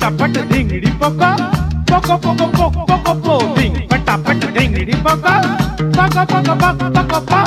पटापट ढिंगड़ी पोको पोको पोको पोको पोको पो ढिंग पटापट ढिंगड़ी पोको पोको पोको पोको पोको पो।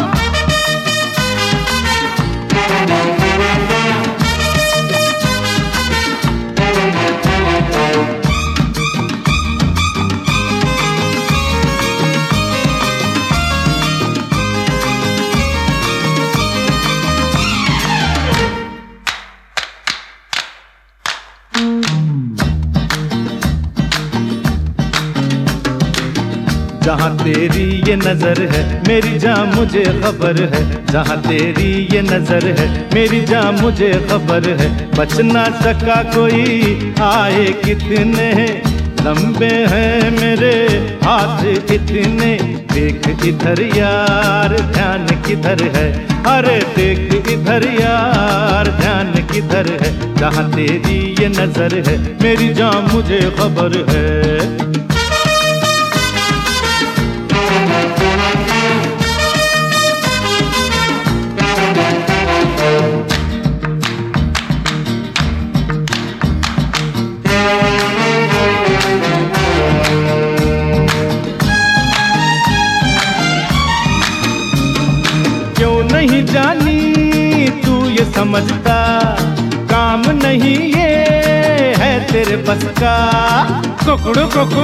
जहाँ तेरी ये नजर है मेरी जान मुझे खबर है, जहाँ तेरी ये नजर है मेरी जान मुझे खबर है। बच ना सका कोई आए कितने लंबे हैं मेरे हाथ इतने। देख इधर यार ध्यान किधर है, अरे देख इधर यार ध्यान किधर है। जहाँ तेरी ये नजर है मेरी जान मुझे खबर है। नहीं जानी तू ये समझता काम नहीं ये है तेरे बस का। कुकड़ू कुकू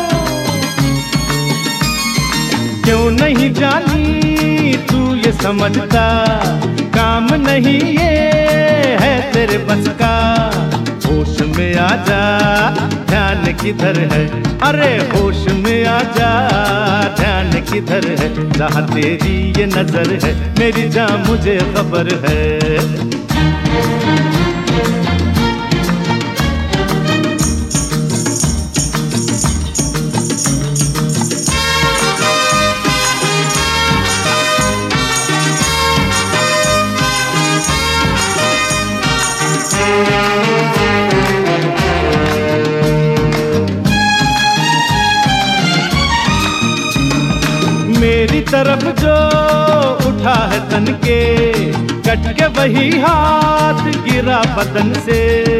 क्यों नहीं जानी तू ये समझता काम नहीं ये है तेरे बस का। होश में आ जा ध्यान किधर है, अरे होश में आ जा ध्यान किधर है। जहाँ तेरी ये नजर है मेरी जान मुझे खबर है। मेरी तरफ जो उठा है तन के कट के वही हाथ गिरा बदन से।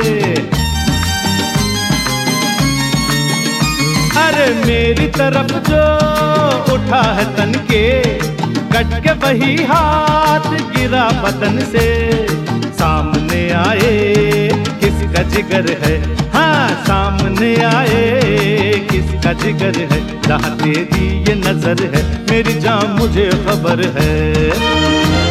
अरे मेरी तरफ जो उठा है तन के कट के वही हाथ गिरा बदन से। सामने आए किसका जिगर है, हाँ सामने आए किसका जिगर है। जहाँ तेरी ये नजर है मेरी जान मुझे खबर है।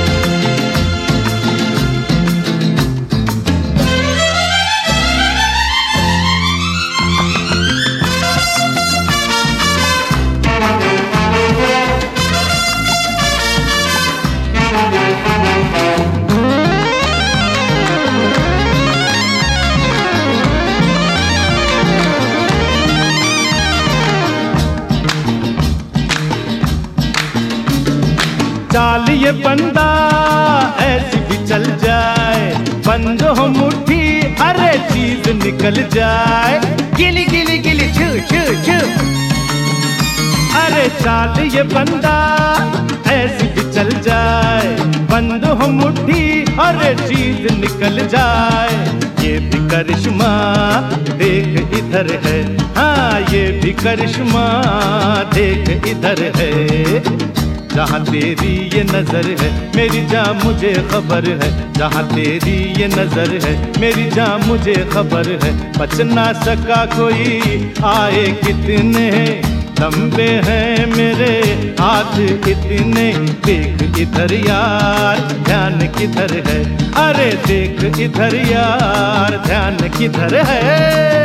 चाल ये बंदा ऐसी भी चल जाए, बंद हो मुट्ठी अरे चीज निकल जाए। गिली गिली गिली छू छू छू। अरे चाल ये बंदा ऐसी भी चल जाए, बंद हो मुट्ठी अरे चीज निकल जाए। ये भी करिश्मा देख इधर है, हाँ ये भी करिश्मा देख इधर है। जहाँ तेरी ये नजर है मेरी जान मुझे खबर है, जहाँ तेरी ये नजर है मेरी जान मुझे खबर है। बच ना सका कोई आए कितने लंबे हैं मेरे हाथ इतने। देख इधर यार ध्यान किधर है, अरे देख इधर यार ध्यान किधर है।